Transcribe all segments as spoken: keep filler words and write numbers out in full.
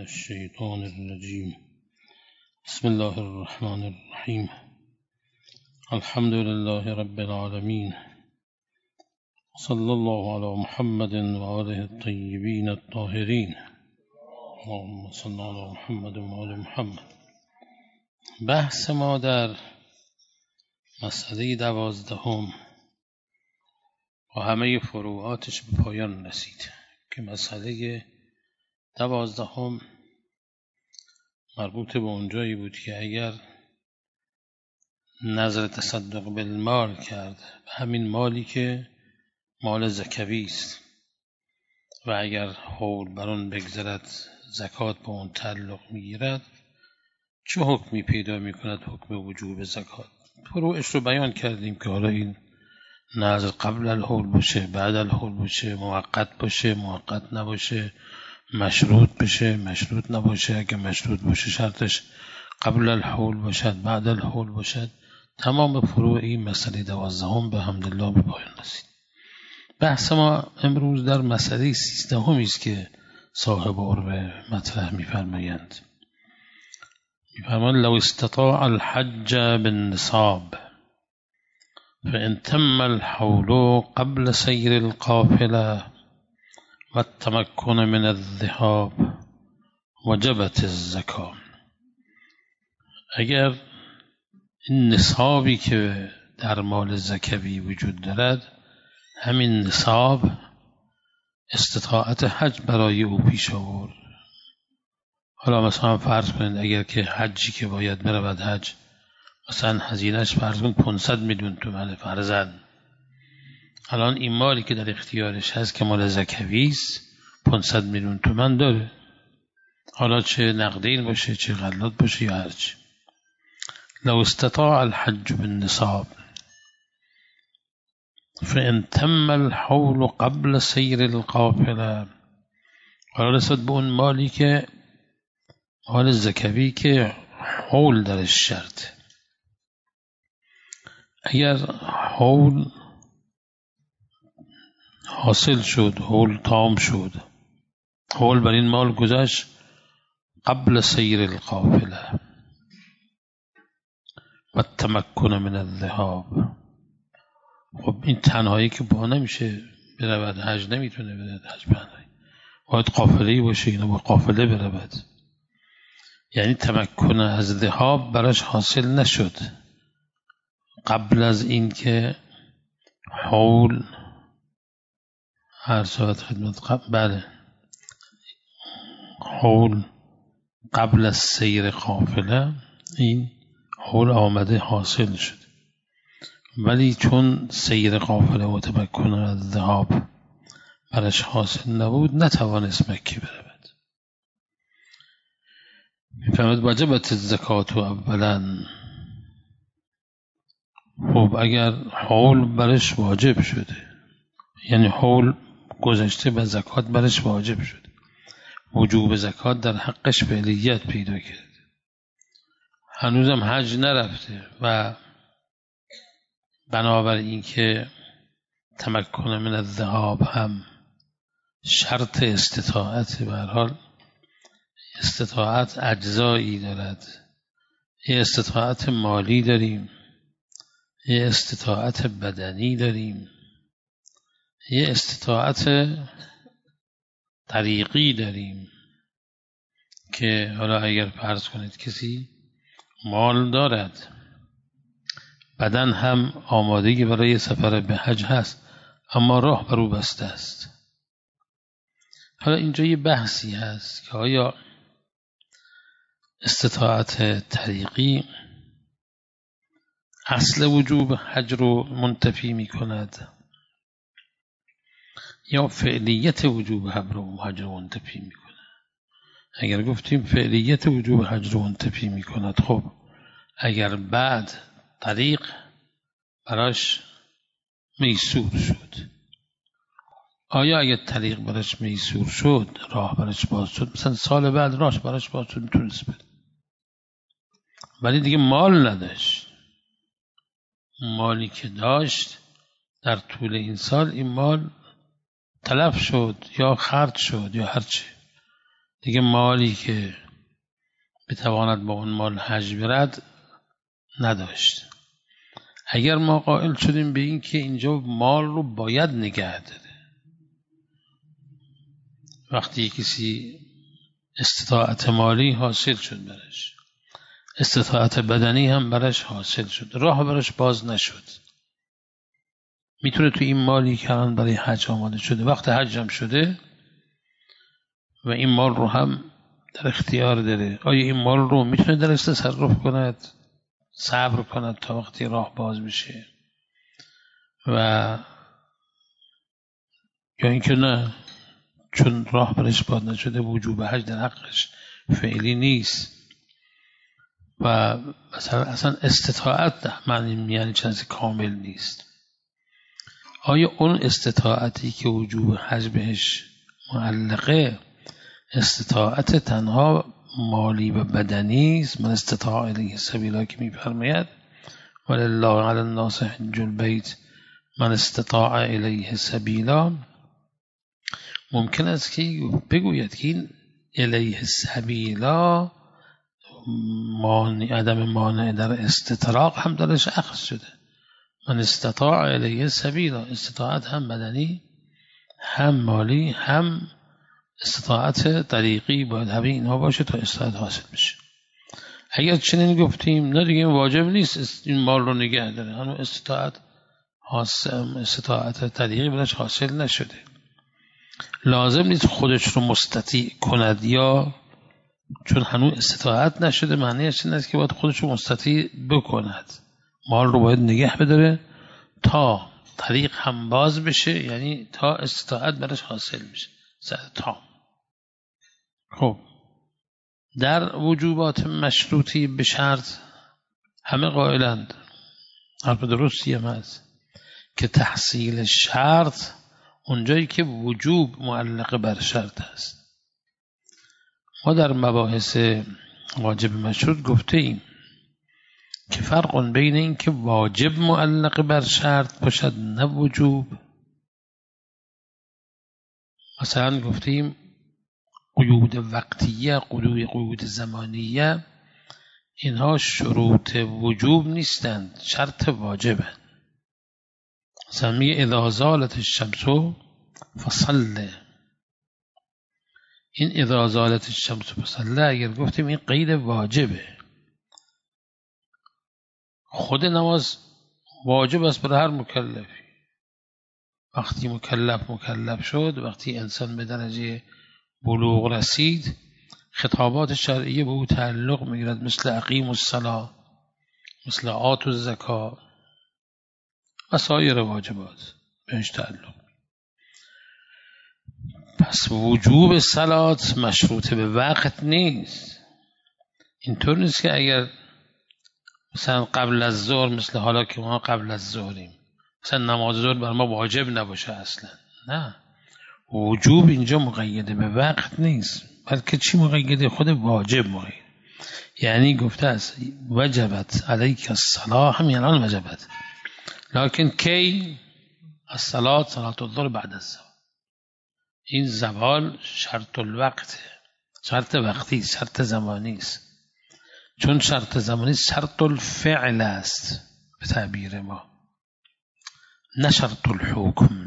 الشيطان الرجيم. بسم الله الرحمن الرحيم. الحمد لله رب العالمين، صلى الله على محمد وآله الطيبين الطاهرين. اللهم صل على محمد وآل محمد. بحث ما در مسئله دوازدهم و همه فروعاتش به پایان رسید که مسئله دوازدهم مربوط به اونجایی بود که اگر نظر تصدق بالمال کرد به همین مالی که مال زکوی است و اگر حول بر آن بگذرد زکات به اون تعلق میگیرد، چه حکمی پیدا میکند؟ حکم وجوب زکات. فروعش رو بیان کردیم که حالا این نظر قبل الحول باشه، بعد الحول باشه، موقت باشه، موقت نباشه، مشروط بشه، مشروط نباشه. اگه مشروط باشه شرطش قبل الحول باشد، بعد الحول باشد. تمام فروع این مسئله دوازدهم به حمدالله به پایان رسید. بحث ما امروز در مسئله سیزدهمی است که صاحب عربه مطرح می‌فرمایند. می‌فرمایند لو استطاع الحج بالنصاب فإن تم الحول قبل سیر القافله و التمکن من الذهاب وجبت الزکات. اگر این نصابی که در مال زکوی وجود دارد، همین نصاب استطاعت حج برای او پیش آورد. حالا مثلا فرض کنید اگر که حجی که باید برود حج مثلا هزینهش فرض کنید پانصد میلیون تومان فرضاً، الان این مالی که در اختیارش هست که مال زکوی است پانصد میلیون تومان داره، حالا چه نقدین باشه چه غلات باشه یا هرچی. لو استطاع الحج بالنصاب فإن تم الحول قبل سیر القافله. حالا رسد به اون مالی که مال زکوی که حول درش شرط، اگر حول حاصل شد، حول تام شد، حول بر این مال گذشت قبل سیر القافله و التمکن من الذهاب. خب این تنهایی که با نمیشه برود حج، نمیتونه برود حج بنهایی، باید قافله‌ای باشه، اینا با قافله برود. یعنی تمکن از ذهاب براش حاصل نشد قبل از این که حول هر ساعت خدمت قبل بله حول قبل از سیر قافله این حول آمده حاصل شد، ولی چون سیر قافله و تمکن از ذهاب برش حاصل نبود نتوانست مکه برود. میفهمد وجبت الزکات اولا. خب اگر حول برش واجب شده، یعنی حول گذشته به زکات برش واجب شد، وجوب زکات در حقش فعلیت پیدا کرد، هنوزم حج نرفته و بنابراین که تمکن من الذهاب هم شرط استطاعت، به هر حال استطاعت اجزایی دارد. یه استطاعت مالی داریم، یه استطاعت بدنی داریم، یه استطاعت طریقی داریم که حالا اگر فرض کنید کسی مال دارد، بدن هم آمادگی برای سفر به حج هست، اما راه بر او بسته است. حالا اینجا یه بحثی هست که آیا استطاعت طریقی اصل وجوب حج رو منتفی می کند یا فعلیت وجوب حج رو منتفی می کند؟ اگر گفتیم فعلیت وجوب حج رو منتفی می کند، خب اگر بعد طریق براش میسور شد، آیا اگر طریق براش میسور شد، راه براش باز شد، مثلا سال بعد راهش براش باز شد میتونست بده، ولی دیگه مال نداشت، مالی که داشت در طول این سال این مال تلف شد یا خرج شد یا هرچی، دیگه مالی که بتواند با اون مال حج برد نداشت. اگر ما قائل شدیم به این که اینجا مال رو باید نگه داره، وقتی کسی استطاعت مالی حاصل شد برش، استطاعت بدنی هم برش حاصل شد، راه برش باز نشد، میتونه تو این مالی که الان برای حج آماده شده، وقت حج هم شده و این مال رو هم در اختیار داره، آیا این مال رو میتونه درش تصرف کند، صبر کند تا وقتی راه باز بشه، و یا اینکه نه، چون راه برش باز نشده وجوب حج در حقش فعلی نیست و مثلا اصلا استطاعت معنی یعنی چیزی کامل نیست. آیا اون استطاعتی که وجوب حج بهش معلقه استطاعت تنها مالی و بدنی است؟ من استطاع الیه سبیلا که میفرماید ولله علی الناس حج البیت من استطاع الیه سبیلا، ممکن است که بگوید که این الیه سبیلا مانع، عدم مانع در استطراق هم درش اخذ شده. من استطاع الیه سبیلا، استطاعت هم بدنی هم مالی هم استطاعت طریقی باید همه اینها باشه تا استطاعت حاصل بشه. اگر چنین گفتیم نه دیگه واجب نیست این مال رو نگه داره، هنوز استطاعت حاصل، استطاعت طریقی برش حاصل نشده، لازم نیست خودش رو مستطیع کند، یا چون هنوز استطاعت نشده معنیش این است که باید خودش رو مستطیع بکند، مال رو باید نگه بداره تا طریق هم باز بشه، یعنی تا استطاعت برش حاصل بشه تا. خب در وجوبات مشروطی به شرط همه قائلند، حرف درستی هم هست که تحصیل شرط اونجایی که وجوب معلق بر شرط است. ما در مباحث واجب مشروط گفته ایم که فرق بین این که واجب معلق بر شرط باشد نه وجوب. مثلا گفته ایم قیود وقتیه، قیود قیود زمانیه، اینها شروط وجوب نیستند، شرط واجبند. مثلا میگه اذا زالت الشمس فصل، این اذا زالت الشمس فصل اگر گفتیم این قید واجبه، خود نماز واجب است برای هر مکلفی، وقتی مکلف مکلف شد، وقتی انسان به درجه بلوغ رسید، خطابات شرعیه به او تعلق میگیرد، مثل اقیم الصلاة، مثل آت الزکات و سایر واجبات بهش تعلق. پس وجوب صلات مشروط به وقت نیست. اینطور نیست که اگر مثلا قبل از ظهر، مثل حالا که ما قبل از ظهریم، مثلا نماز ظهر بر ما واجب نباشه اصلا، نه، وجوب اینجا مقید به وقت نیست، بلکه چی مقیده؟ خود واجب مقید. یعنی گفته است وجبت علیک الصلاة، همین الان وجبت، لکن کی؟ الصلاة صلاة الظهر بعد الزوال. این زوال شرط الوقت، شرط وقتی، شرط زمانی است. چون شرط زمانی شرط الفعل است به تعبیر ما، نه شرط الحکم.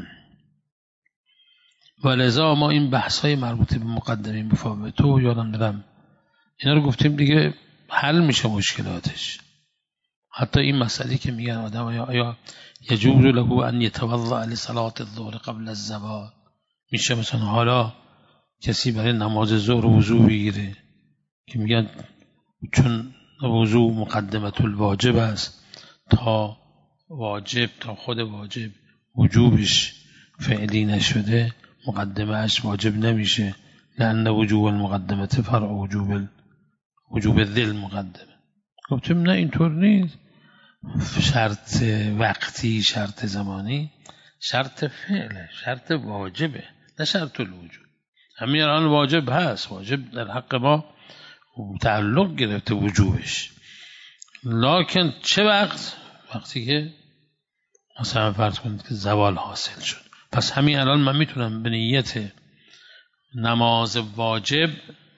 ولذا ما این بحث های مربوط به مقدمه مفاوته یادم دارم اینا رو گفتیم دیگه، حل میشه مشکلاتش. حتی این مسئله که میگن آدم آیا, آیا یجوز له ان یتوضا لصلاة الظهر قبل الزوال، میشه مثلا حالا کسی برای نماز ظهر وضو بگیره که میگن چون وضو مقدمت الواجب است، تا واجب تا خود واجب وجوبش فعلی نشده مقدمه اش واجب نمیشه، لأن وجوب المقدمه فرع وجوب وجوب الذل مقدمه. گفتم نه اینطور نیست، شرط وقتی، شرط زمانی، شرط فعله، شرط واجبه، نه شرط الوجوب. همین الان واجب هست، واجب در حق ما تعلق گرفته وجوبش، لکن چه وقت؟ وقتی که مثلا فرض کنید که زوال حاصل شد. پس همین الان من میتونم به نیت نماز واجب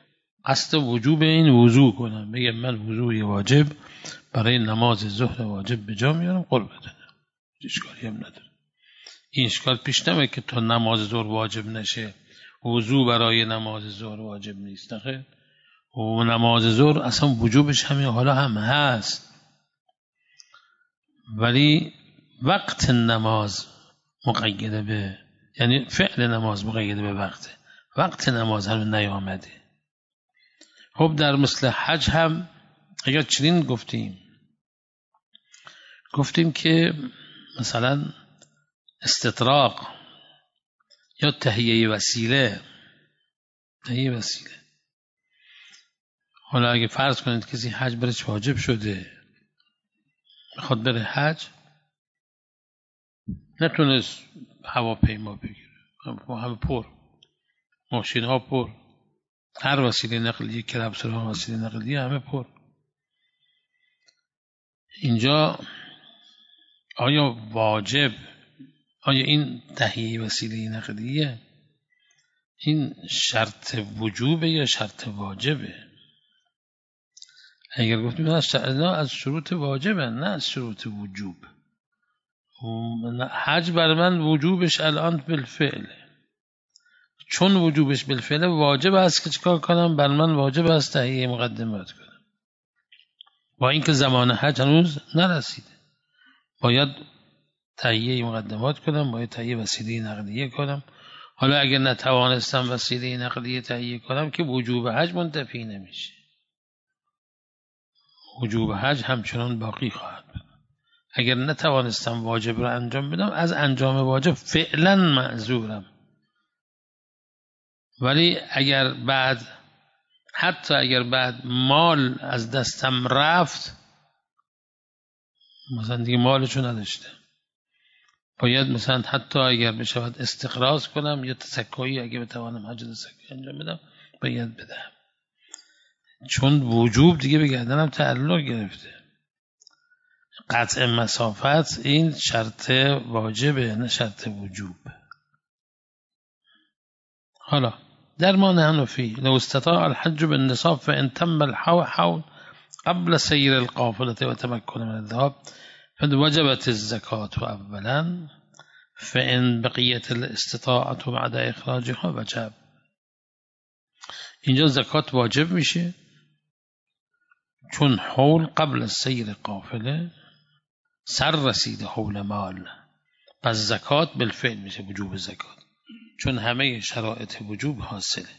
قصد وجوب این وضو کنم، بگم من وضوی واجب برای نماز ظهر واجب به جا میارم قربت بدم، اشکالی هم نداره. این اشکال پیش نمیاد که تا نماز ظهر واجب نشه وضو برای نماز ظهر واجب نیست. نخیر، و نماز ظهر اصلا وجوبش همین حالا هم هست، ولی وقت نماز مقیده به، یعنی فعل نماز مقیده به وقت وقت نماز هم نیامده. خب در مثل حج هم اگر چنین گفتیم گفتیم که مثلا استطراق یا تهیه وسیله تهیه وسیله حالا اگه فرض کنید کسی حج برش واجب شده میخواد بره حج، نتونست هواپیما بگیره، همه پر، ماشین ها پر، هر وسیله نقلیه، کربسرها وسیله نقلیه همه پر. اینجا آیا واجب، آیا این تهیه وسیله نقلیه این شرط وجوبه یا شرط واجبه؟ اگر گفتیم از شروط واجبه نه از شروط وجوب. حج بر من وجوبش الان بالفعل، چون وجوبش بالفعل واجب است که چیکار کنم؟ بر من واجب است تهیه مقدمات کنم، با اینکه زمان حج هنوز نرسیده. باید تهیه مقدمات کنم، باید تهیه وسیله نقلیه کنم. حالا اگر نتوانستم وسیله نقلیه تهیه کنم که وجوب حج منتفی نمیشه، وجوب حج همچنان باقی خواهد بود. اگر نتوانستم واجب رو انجام بدم از انجام واجب فعلا معذورم، ولی اگر بعد حتی اگر بعد مال از دستم رفت، مثلا دیگه مالشو نداشته، باید مثلا حتی اگر بشود استقراض کنم یا تسکایی، اگه بتوانم حج تسکایی انجام بدم باید بدم، چون وجوب دیگه به گردنم تعلق گرفته. قطع مسافت این شرط واجبه نه شرط وجوب. حالا در ما نحن فيه لو استطاع الحج بالنصاب فإن تم الحول قبل سير القافلة وتمكن من الذهاب فوجبت الزكاة أولا، فإن بقيت الاستطاعة بعد إخراجها وجب. اینجا زکات واجب میشه چون حول قبل سیر قافله سر رسید حول مال، پس زکات بالفعل میشه وجوب زکات، چون همه شرایط وجوب حاصله.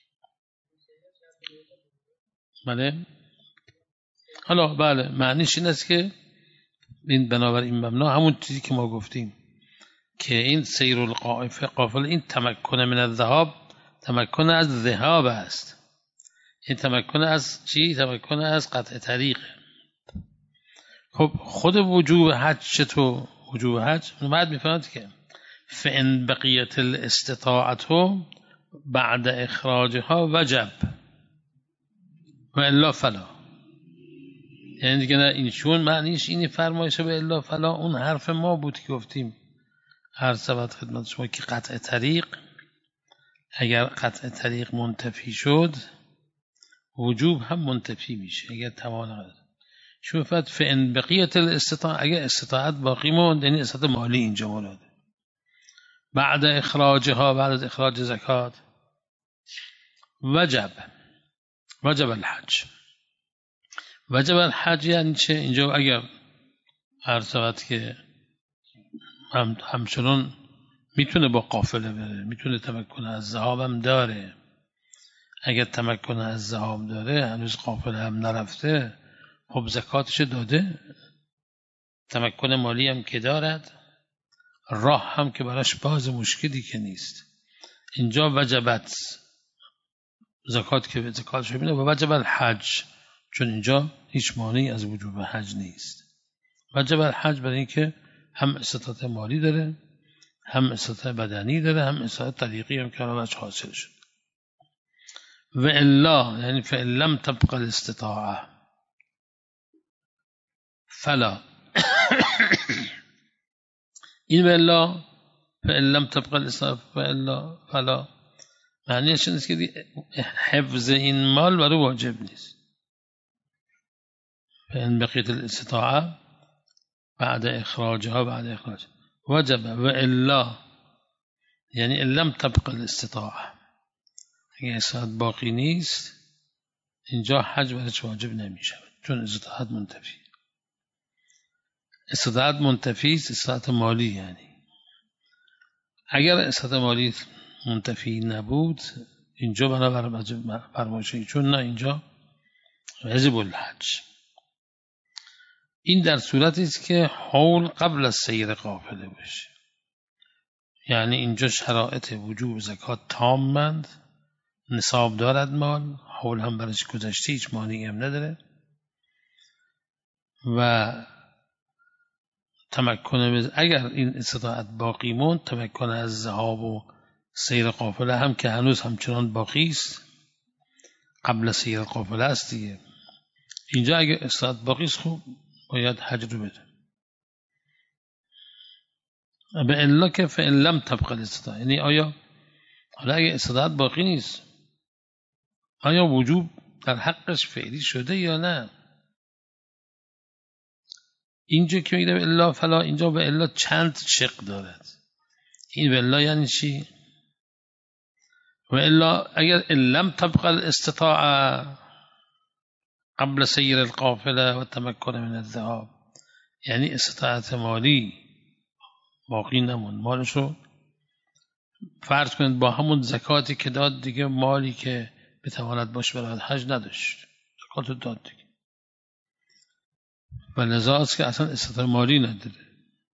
بله حالا بله معنیش این است که این بنابراین مبنا همون چیزی که ما گفتیم که این سیر القافله این تمکن من الذهاب تمکن از ذهاب است، این تمکن از چی؟ تمکن از قطع طریق. خب خود وجوب حج چطور؟ وجوب حج بعد میفهمد که فإن بقیت الاستطاعت بعد اخراجها وجب و الا فلا، یعنی دیگه نه این چون معنیش اینی فرمایشه به الا فلا اون حرف ما بود که گفتیم هر سبت خدمت شما که قطع طریق، اگر قطع طریق منتفی شد وجوب هم منتفی میشه اگر توان شوفت فإن بقیت الاستطاعت، اگر استطاعت باقی موند یعنی استطاعت مالی اینجا مولاده بعد اخراجها، بعد از اخراج زکات وجب وجب الحج. وجب الحج یعنی چه؟ اینجا اگر هر سبت که هم همچنان میتونه با قافله بره، میتونه تمکن از ذهاب هم داره، اگر تمکن از ذهاب داره هنوز قافله هم نرفته خب زکاتش داده، تمکن مالی هم که دارد، راه هم که براش باز مشکلی که نیست. اینجا وجبت زکات که زکاتش ببینه و وجب الحج، چون اینجا هیچ مانعی از وجوب حج نیست. وجب الحج برای اینکه هم استطاعت مالی داره، هم استطاعت بدنی داره، هم استطاعت طریقی هم که راش حاصل شد. و الا یعنی فإن لم تبق الاستطاعه فلا این و الا فإن لم تبق الاستطاعه فلا فلا معنیش نیست که حفظ این مال برای واجب نیست. فإن بقیت الاستطاعه بعد اخراجها بعد اخراج وجب و الا، یعنی ان لم تبق الاستطاعه، اگه استطاعت باقی نیست اینجا حج برش واجب نمیشه، چون استطاعت منتفی. استطاعت منتفی است، استطاعت مالی. یعنی اگر استطاعت مالی منتفی نبود اینجا بنابر فرمایشی، چون نه اینجا واجب الحج. این در صورتی است که حول قبل از سیر قافله باشه، یعنی اینجا شرایط وجوب زکات تامند، نصاب دارد مال، حول هم برش گذشته، هیچ مانعی هم نداره و تمکن، اگر این استطاعت باقی موند تمکن از ذهاب و سیر قافله هم که هنوز همچنان باقی است، قبل سیر قافله است دیگه. اینجا اگر استطاعت باقی است خوب باید حج رو بده. به الا که فإن لم تبق الاستطاعه، یعنی آیا حالا اگر استطاعت باقی نیست آیا وجوب در حقش فعلی شده یا نه؟ اینجا که میگه الا فلا، اینجا به الا چند شق دارد. این به الا یعنی چی؟ و الا اگر لم تبقى الاستطاعه قبل سیر القافله و تمکن من الذهاب، یعنی استطاعت مالی باقی نموند، مالشو فرض کنید با همون زکاتی که داد دیگه مالی که بتواند باشه برای حج نداشت، زکات داد دیگه، و لذا است که اصلا استطاعت مالی نداره.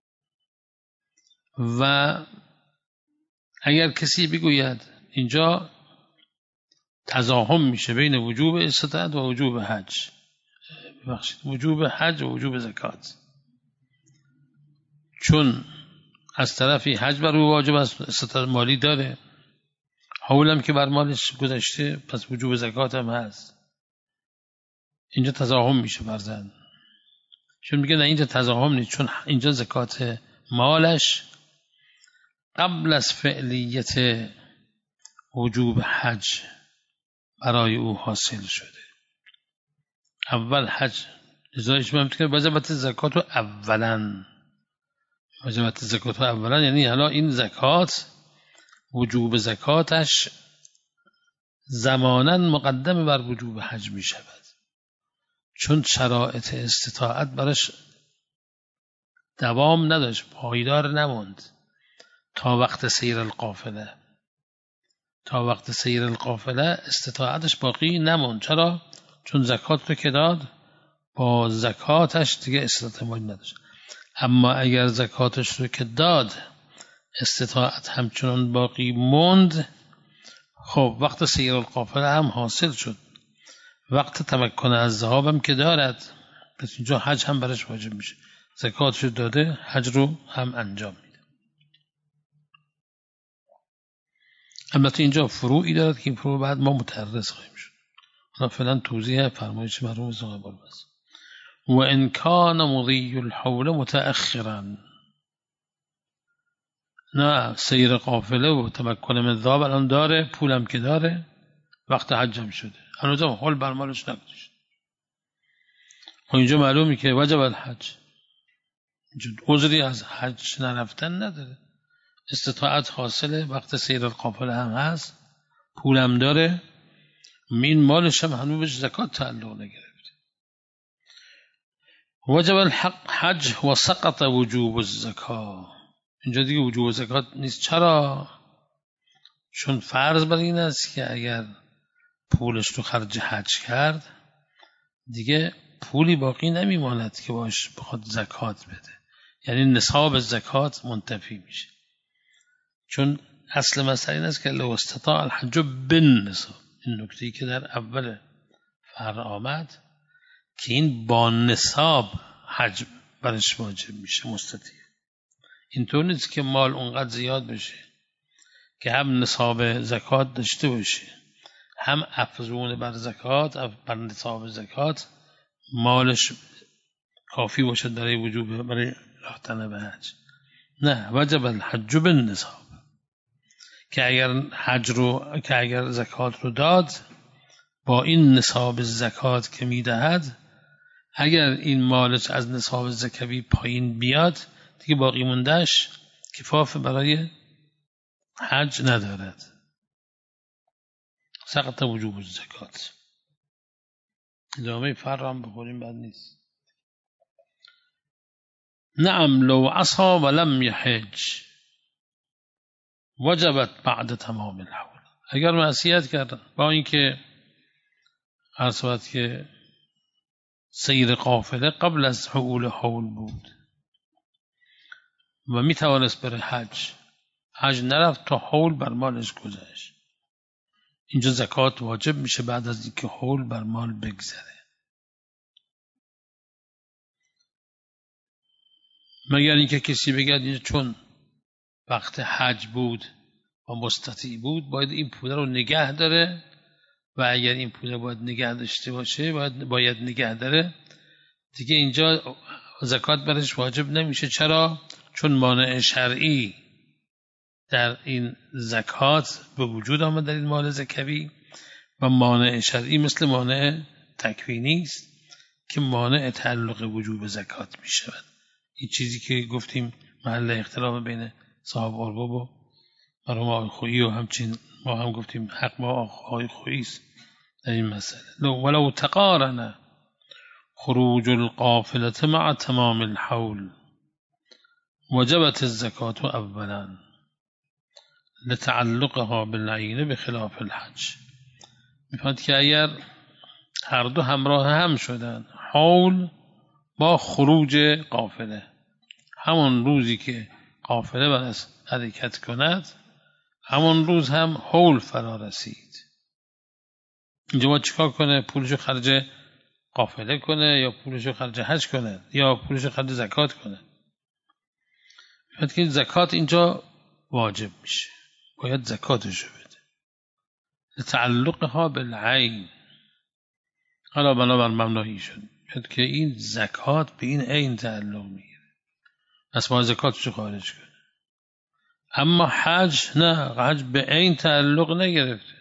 و اگر کسی بگوید اینجا تزاحم میشه بین وجوب استطاعت و وجوب حج، ببخشید وجوب حج و وجوب زکات، چون از طرفی حج بر او واجب است، استطاعت مالی داره، حولم که بر مالش گذشته، پس وجوب زکات هم هست. اینجا تزاحم میشه برزن، چون میگه نه اینجا تزاحم نیست، چون اینجا زکات مالش قبل از فعلیت وجوب حج برای او حاصل شده. اول حج ازایش من میگه وجبت زکات اولا، وجبت زکات اولا یعنی حالا این زکات وجوب زکاتش زمانا مقدم بر وجوب حج می شود، چون شرایط استطاعت براش دوام نداشت، پایدار نموند تا وقت سیر القافله. تا وقت سیر القافله استطاعتش باقی نموند. چرا؟ چون زکات رو که داد، با زکاتش دیگه استطاعت مالی نداشت. اما اگر زکاتش رو که داد استطاعت همچنان باقی موند، خب وقت سیر القافله هم حاصل شد، وقت تمکن از ذهاب هم که دارد، پس اینجا حج هم برش واجب میشه، زکاتش داده حج رو هم انجام میده. البته اینجا فروعی دارد که این فروع بعد ما متعرض خواهیم شد. حالا فعلا توضیح فرمایش مرحوم زغبال بس. و ان کان مضی الحول متأخرا، نه سیر قافله و تمکن من ذهاب الان داره، پولم که داره، وقت حج هم شده، هنوز هم حول بر مالش نگذاشت، و اینجا معلومی که وجب الحج، عذری از حج نرفتن نداره، استطاعت حاصله، وقت سیر القافله هم هست، پولم داره، این مالش هم هنوز بهش زکات تعلق نگرفته. وجب الحق حج و سقط وجوب الزکات، اینجا دیگه وجوب زکات نیست. چرا؟ چون فرض بر این است که اگر پولش رو خرج حج کرد دیگه پولی باقی نمیماند که باش بخواد زکات بده، یعنی نصاب زکات منتفی میشه. چون اصل مسئله این است که لو استطاع الحج بالنصاب، این نکته‌ای که در اول فرع آمد که این با نصاب حج برش واجب میشه مستطیع. اینطور نیست که مال اونقدر زیاد بشه که هم نصاب زکات داشته باشه، هم افزون بر زکات، بر نصاب زکات مالش کافی باشد برای وجوب، برای رفتن به حج. نه، وجب الحج بالنصاب، که اگر حج رو که اگر زکات رو داد با این نصاب زکات که میدهد، اگر این مالش از نصاب زکوی پایین بیاد دیگه باقی موندهش کفاف برای حج ندارد. سقط وجوب الزکات. ادامه فرع هم بخوریم بد نیست. نعم لو عصى ولم يحج وجبت بعد تمام الحول. اگر معصیت کرد با اینکه عرض که سیر قافله قبل از حول حول بود و می توانست بره حج، حج نرفت تا حول بر مالش گذشت، اینجا زکات واجب میشه بعد از اینکه حول بر مال بگذره. مگر اینکه کسی بگه چون وقت حج بود و مستطیع بود باید این پوله رو نگه داره و اگر این پوله باید نگه داشته باشه باید, باید نگه داره، دیگه اینجا زکات برش واجب نمیشه. چرا؟ چون مانع شرعی در این زکات به وجود آمد در این مال زکوی و مانع شرعی مثل مانع تکوینی است که مانع تعلق وجوب زکات می شود. این چیزی که گفتیم محل اختلاف بین صاحب ارباب و مرحوم آقای خویی و همچنین ما هم گفتیم حق با آقای خویی است در این مسئله. ولو تقارن خروج القافلة مع تمام الحول وجبت الزکات اولا لتعلقها بالعین بخلاف الحج. میفهمد که اگر هر دو همراه هم شدن، حول با خروج قافله، همون روزی که قافله باید حرکت کند همون روز هم حول فرا رسید، اینجا باید چیکار کنه؟ پولشو خرج قافله کنه یا پولشو خرج حج کنه یا پولشو خرج زکات کنه. میفهمد که زکات اینجا واجب میشه، باید زکاتشو بده لتعلقها بالعین. حالا بنابر مبنایی شد که این زکات به این عین تعلق میگیره، پس ما زکاتشو خارج کنه. اما حج نه، حج به عین تعلق نگرفته،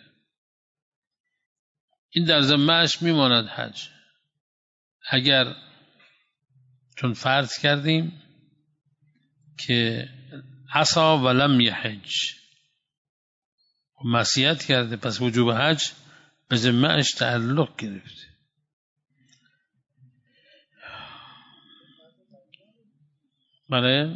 این در ذمه‌اش میماند حج. اگر چون فرض کردیم که عصا ولم یحج، معصیت کرده پس وجوب حج به ذمه‌اش تعلق گرفته. بله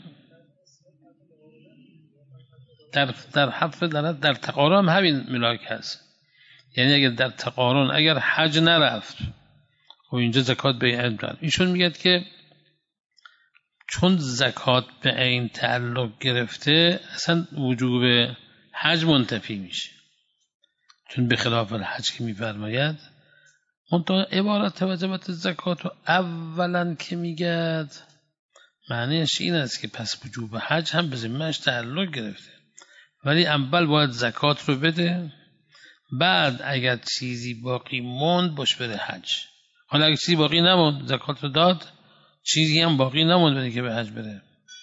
در در حرف در در تقارن همین ملاک هست، یعنی اگر در تقارن اگر حج نرفت خب اینجا زکات به عین داد. ایشون میگه که چون زکات به عین تعلق گرفته اصلا وجوب حج منتفی میشه، چون به خلاف الحج که میفرماید منتها عبارت وجبت زکات و اولا که میگه معنیش این است که پس وجوب حج هم به ذمه‌اش تعلق گرفته، ولی اول باید زکات رو بده، بعد اگر چیزی باقی موند باش بره حج. حالا اگر چیزی باقی نموند زکات رو داد، چیزی هم باقی نموند بده که به حج بره،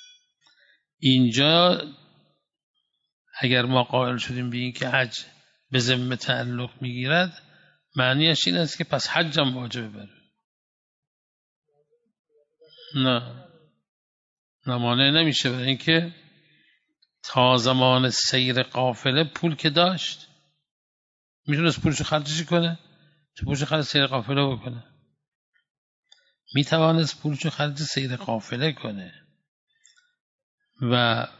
اینجا اگر ما قائل شدیم به این که حج به ذمه تعلق میگیرد معنیش این است که پس حج هم واجبه بره. نه نه مانع نمیشه، برای اینکه تا زمان سیر قافله پول که داشت میتونست پولشو خرجش کنه، چه پولشو خرج سیر قافله بکنه، میتوانست پولشو خرج سیر قافله کنه و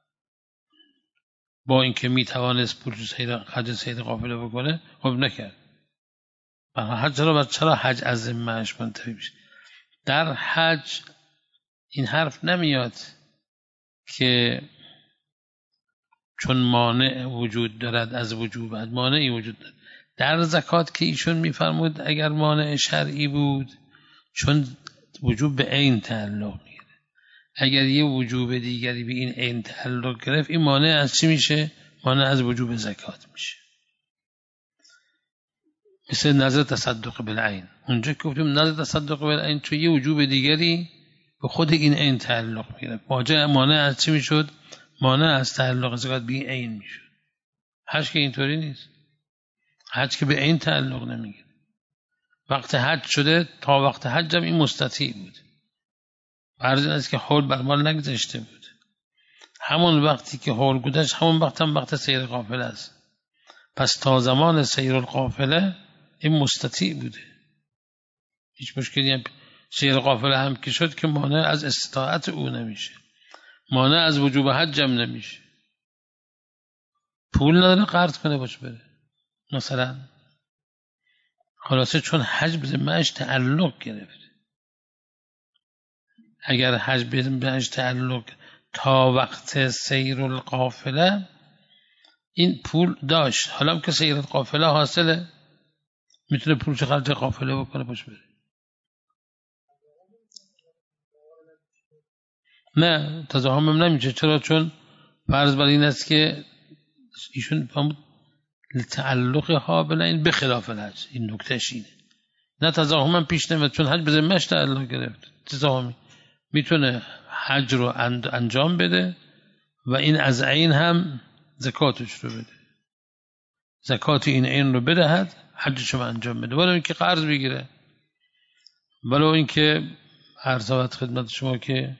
با اینکه میتوانست پولشو خرج سیر قافله بکنه خب نکرد. برای حج را چرا حج از ذمه‌اش منتفی میشه؟ در حج این حرف نمیاد که چون مانع وجود دارد از وجوب حج مانعی وجود دارد. در زکات که ایشون میفرمود اگر مانع شرعی بود چون وجوب به عین تعلق میگیره، اگر یه وجوب دیگری به این عین تعلق گرفت این مانع از چی میشه؟ مانع از وجوب زکات میشه. مثل نظر تصدق بالعین، اونجا که گفتیم نظر تصدق بالعین تو یه وجوب دیگری به خود این عین تعلق میگیره، مانع از چی میشد؟ مانع از تعلق زکات به این عین میشد. حج که اینطوری نیست. حج که به این تعلق نمیگیره. وقت حج شده تا وقت حج هم این مستطیع بود. فرض این است که حول بر ما نگذشته بود. همون وقتی که حول گذشت همون وقت هم وقت سیر قافله است. پس تا زمان سیر القافله این مستطیع بوده. هیچ مشکلی هم سیر قافله هم که شد که مانع از استطاعت او نمیشه. مانع از وجوب حج هم نمیشه. پول نداره قرض کنه باش بره. مثلا خلاصه چون حج به ذمه‌اش تعلق گرفت. اگر حج به ذمه‌اش تعلق تا وقت سیر القافله این پول داشت، حالا که سیر القافله حاصله میتونه پولش خرج قافله بکنه باش بره. نه تزاحم هم نمیشه. چرا؟ چون فرض بر این است که ایشون فهمود تعلق ها بلا این به خلاف الحج. این نکتهش اینه. نه تزاحم هم پیش نمیاد چون حج به ذمه‌اش تعلق گرفت. تزاحمی میتونه حج رو انجام بده و این از عین هم زکاتش رو بده. زکات این عین رو بدهد، حجش رو انجام بده. ولو اینکه قرض بگیره، ولو اینکه عرض خدمت شما که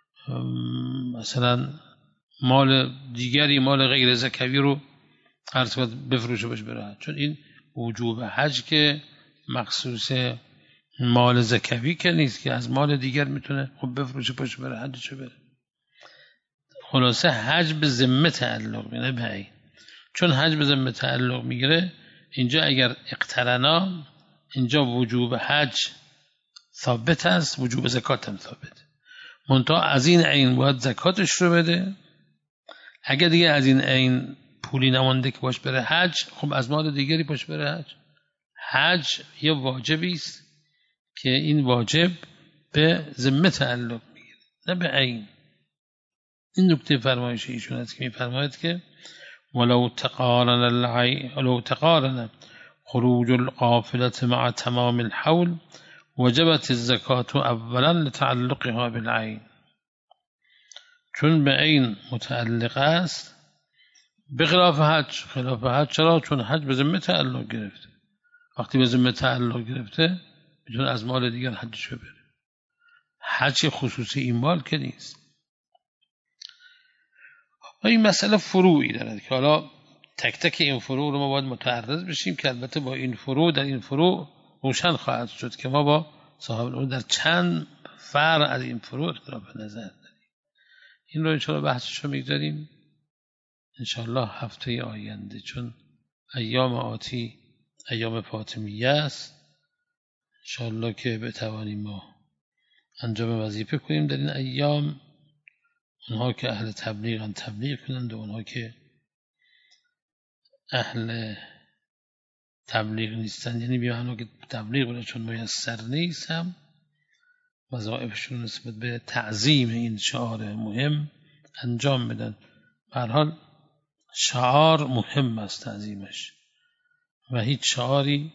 مثلا مال دیگری، مال غیر زکوی رو عرض بفروشه باش بره. چون این وجوب حج که مخصوص مال زکوی که نیست که از مال دیگر میتونه خب بفروشه باش بره حجش بره. خلاصه حج به ذمه تعلق میگیره به این. چون حج به ذمه تعلق میگیره اینجا اگر اقترنا اینجا وجوب حج ثابت است، وجوب زکات هم ثابت. منتها از این عین باید زکاتش رو بده. اگر دیگه از این عین پولی نمانده که باش بره حج، خب از مال دیگری باش بره حج. حج یه واجبی است که این واجب به ذمه تعلق میگیره نه به عین. این نکته فرمایش ایشون است که میفرماید که ولو تقارن العین ولو تقارن خروج القافله مع تمام الحول وجبت الزکات اولا لتعلقها بالعین. چون به عین متعلق است به خلاف حج. خلاف حج چرا؟ چون حج به ذمه تعلق گرفته. وقتی به ذمه تعلق گرفته میتونه از مال دیگر حجش ببره. حج خصوصی این مال که نیست. این مسئله فروعی دارد که حالا تک تک این فروع رو ما باید متعرض بشیم که البته با این فروع در این فروع روشن خواهد شد که ما با صاحب العلم در چند فرع از این فروع اختلاف نظر داریم. این رو انشاءالله بحثش رو میگذاریم انشاءالله هفته آینده، چون ایام آتی ایام فاطمیه است. انشاءالله که بتوانیم ما انجام وظیفه کنیم در این ایام. اونها که اهل تبلیغن تبلیغ کنند و اونها که اهل تبلیغ نیستن، یعنی بیانو که تبلیغ بوده چون میسر نیست، هم وظایفشون نسبت به تعظیم این شعار مهم انجام بدن. به هر حال شعار مهم است تعظیمش و هیچ شعاری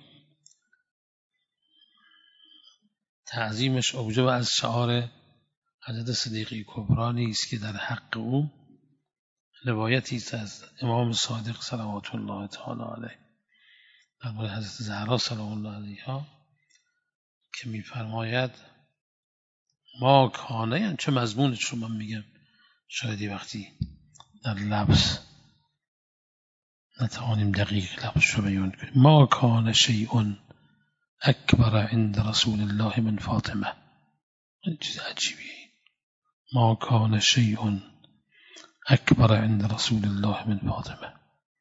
تعظیمش اوجب از شعار حضرت صدیقی کبرا نیست که در حق او روایتی است از امام صادق صلوات الله تعالی علیه در مورد حضرت زهرا سلام الله علیها که میفرماید ما کانه، یعنی چه مضمونش رو من میگم شاید وقتی در لفظ نتوانیم دقیق لفظ رو بیان کنیم. ما کان شیء اکبر عند رسول الله من فاطمه. این چیز عجیبیه. ما کان شیء اکبر عند رسول الله من فاطمه.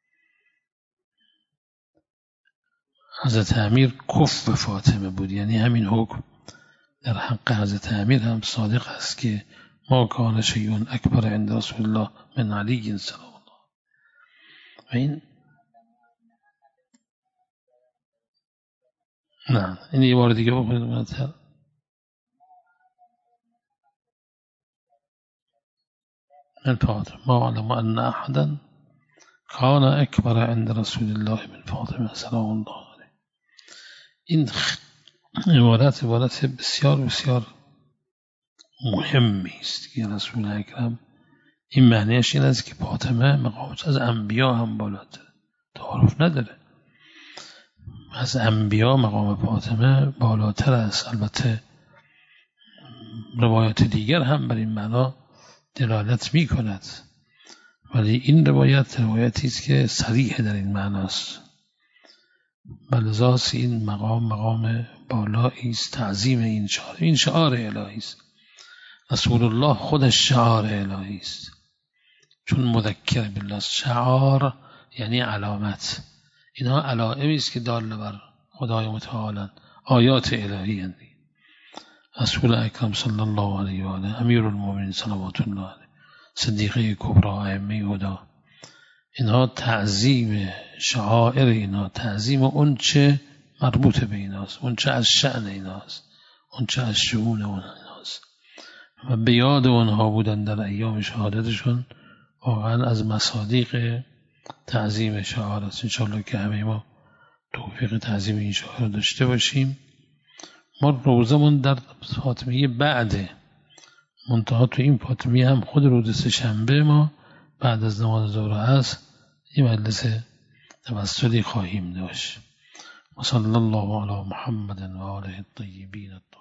حضرت امیر کف فاطمه بود، یعنی همین حکم در حق حضرت امیر هم صادق است که ما کان شیء اکبر عند رسول الله من علی سلام الله. و این نه این یه بار دیگه بخونید منتر. من فاطمه ما علم ان احدا کان اکبر عند رسول الله من فاطمه سلام الله علیه. این عبارت عبارت بسیار بسیار مهمی است که رسول اکرم این معنیش این است که فاطمه مقامش از انبیا هم بالاتر. تعارف نداره. از انبیا مقام فاطمه بالاتر است. البته روایات دیگر هم بر این معنا دلالت می کند، ولی این روایت روایتی است که صریح در این معناست. بلزاس این مقام مقام بالایی است، تعظیم این شعار. این شعار الهی است. رسول الله خودش شعار الهی است، چون مذکر بالله. شعار یعنی علامت. اینها علائمی است که دال بر خدای متعال، آیات الهی اند. رسول اکرم صلی الله علیه و آله، امیر المؤمنین صلوات الله علیه، صدیقه کبری، ائمه هدی، اینها تعظیم شعائر اینها، تعظیم اون چه مربوط به ایناست، اون چه از شأن ایناست، اون چه از شؤون اونهاست و به یاد اونها بودن در ایام شهادتشون واقعا از مصادیق تعظیم شعائر است. انشاءالله که همه ما توفیق تعظیم این شعائر داشته باشیم. ما روزمون در فاطمیه بعده، منتها تو این فاطمیه هم خود روز سه‌شنبه ما بعد از نماز ظهر هست این مجلس توسلی خواهیم داشت. و صلی الله علی محمد و آله الطیبین الطاهرین.